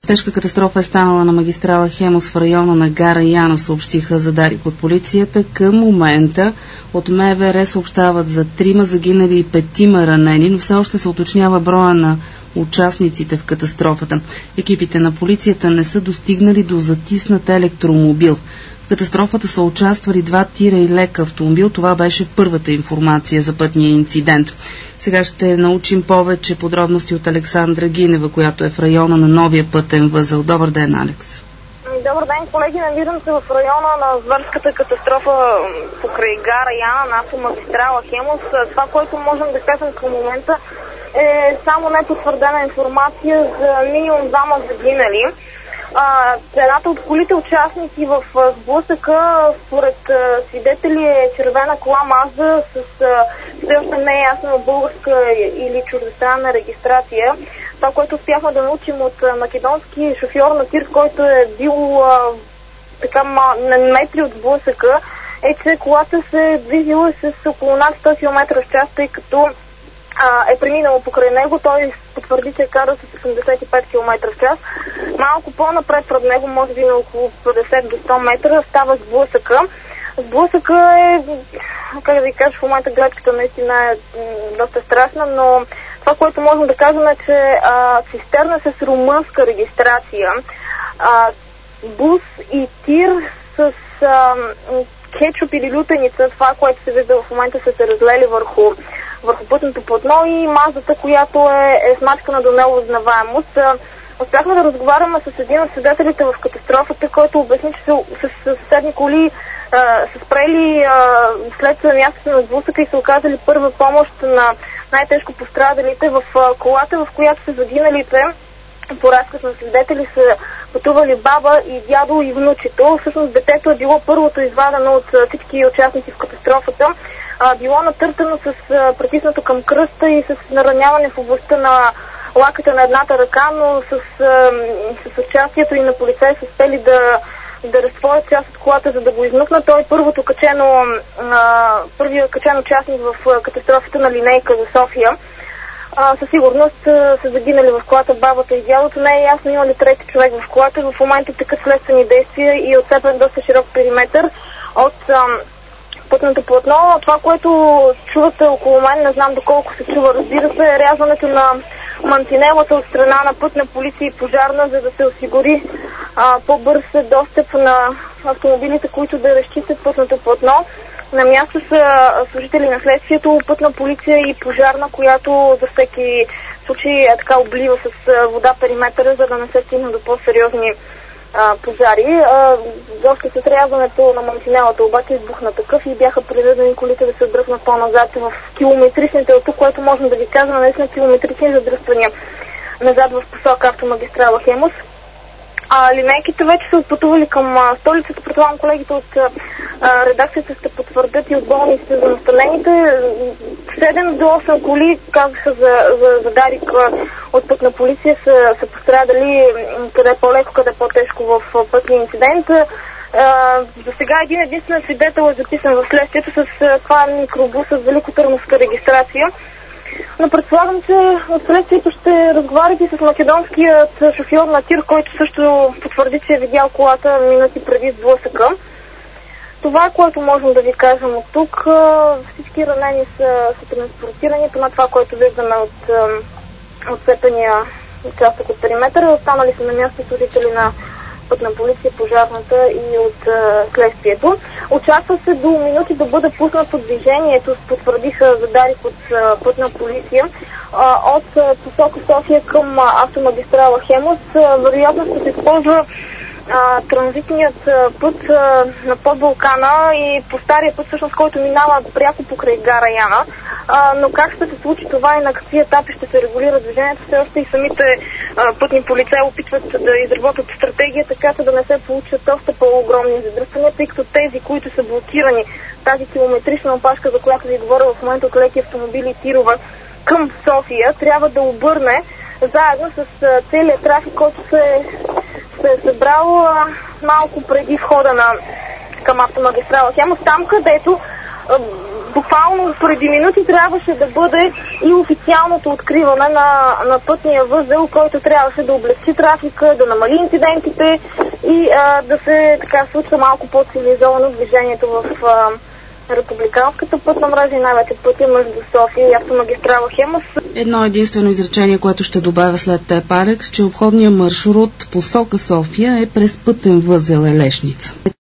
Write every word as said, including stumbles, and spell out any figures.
Тежка катастрофа е станала на магистрала Хемус в района на гара Яна, съобщиха за Дарик от полицията. Към момента от МВР съобщават за трима загинали и петима ранени, но все още се уточнява броя на участниците в катастрофата. Екипите на полицията не са достигнали до затиснат електромобил. В катастрофата са участвали два тира и лек автомобил. Това беше първата информация за пътния инцидент. Сега ще научим повече подробности от Александра Гинева, която е в района на новия пътен възел. Добър ден, Алекс. Добър ден, колеги. Намирам се в района на зверската катастрофа покрай гара Яна на автомагистрала Хемус. Това, което можем да кажем към момента, е само непотвърдена информация за минимум двама загинали. Едната от колите участници в сблъсъка, според свидетели, е червена кола Мазда с все още не е ясна българска или чуждестранна регистрация. Това, което успяхме да научим от македонски шофьор на тир, който е бил а, така на метри от сблъсъка, е, че колата се е движила с около над сто километра в час, тъй като а, е преминало покрай него. Той потвърди, че е карал с осемдесет и пет километра в час. Малко по-напред пред него, може би на около петдесет до сто метра, става сблъсъка. Сблъсъка е, как да ви кажа, в момента гледката наистина е доста страшна, но това, което можем да кажем е, че а, цистерна с румънска регистрация, а, бус и тир с а, кетчуп или лютеница, това, което се вижда в момента, са се разлели върху, върху пътното платно, и Маздата, която е, е смачкана до неузнаваемост. Успяхме да разговаряме с един от свидетелите в катастрофата, който обясни, че с, с съседни коли а, са спрели а, след мястото на сблъсъка и са оказали първа помощ на най-тежко пострадалите. В а, колата, в която са загиналите, по разказ на свидетели, са пътували баба и дядо и внучето. Всъщност детето е било първото извадено от всички участници в катастрофата. А, било натъртено с а, притиснато към кръста и с нараняване в областта на лаката на едната ръка, но с, а, с участието и на полицаи са успели да, да разтворят част от колата, за да го измъкнат. Той е първото качено, а, първият качен участник в катастрофата на линейка за София. А, със сигурност а, са загинали в колата бабата и дядото. Не е ясно има ли трети човек в колата. В момента текат следствени действия и отцепен доста широк периметър от а, пътното платно. Това, което чувате около мен, не знам доколко се чува, разбира се, е рязването на мантинелата от страна на пътна полиция и пожарна, за да се осигури а, по-бърз достъп на автомобилите, които да разчистят пътното платно. На място са служители на следствието, пътна полиция и пожарна, която за всеки случай е така облива с вода периметъра, за да не се стигне до по-сериозни а, пожари. А, още с рязването на мантинелата обаче избухна такъв и бяха принудени колите да се отдръпнат по-назад в километричните, от тук, което можем да ви кажем, наистина километрични задръствания назад в посока автомагистрала Хемус. А линейките вече са отпътували към а, столицата. Предполагам, колегите от а, редакцията ще потвърдят и от болниците за настанените. седем до осем коли, казаха за, за, за Дарик от пътна полиция, са, са пострадали къде е по-леко, къде е по-тежко в пътния инцидент. А, за сега един единствен свидетел е записан в следствието с а, това микробус с великотърновска регистрация. Но предполагам, че от следствието ще разговаряте с македонският шофьор на тир, който също потвърди, че е видял колата минути преди сблъсъка. Това, което можем да ви кажем от тук, всички ранени са, са транспортирани, по това, което виждаме от отцепения участък от периметъра. Останали са на място служители на пътна полиция, пожарната и от а, следствието. Очаква се до минути да бъде пуснато движението, потвърдиха за Дарик от а, пътна полиция, а, от а, посока София към а, автомагистрала Хемус. А, вероятно ще се използва а, транзитният а, път а, на Подбалкана и по стария път, всъщност, който минава пряко покрай гара Яна. А, но как ще се случи това и на какви етапи ще се регулира движението, все още и самите а, пътни полицаи опитват да изработят стратегия, така че да не се получат още по-огромни задръствания, тъй като тези, които са блокирани, тази километрична опашка, за която ви говоря в момента от леки автомобили и тирове към София, трябва да обърне заедно с а, целият трафик, който се, се е събрал а, малко преди входа на към автомагистрала Хемус, там където а, буквално преди минути трябваше да бъде и официалното откриване на, на пътния възел, който трябваше да облегчи трафика, да намали инцидентите и а, да се така случва малко по-цивилизовано движението в а, републиканската пътна мрежа и най-вече пътя между София и автомагистрала Хемус. Едно единствено изречение, което ще добавя след теб, Алекс, че обходният маршрут посока София е през пътен възел Елешница.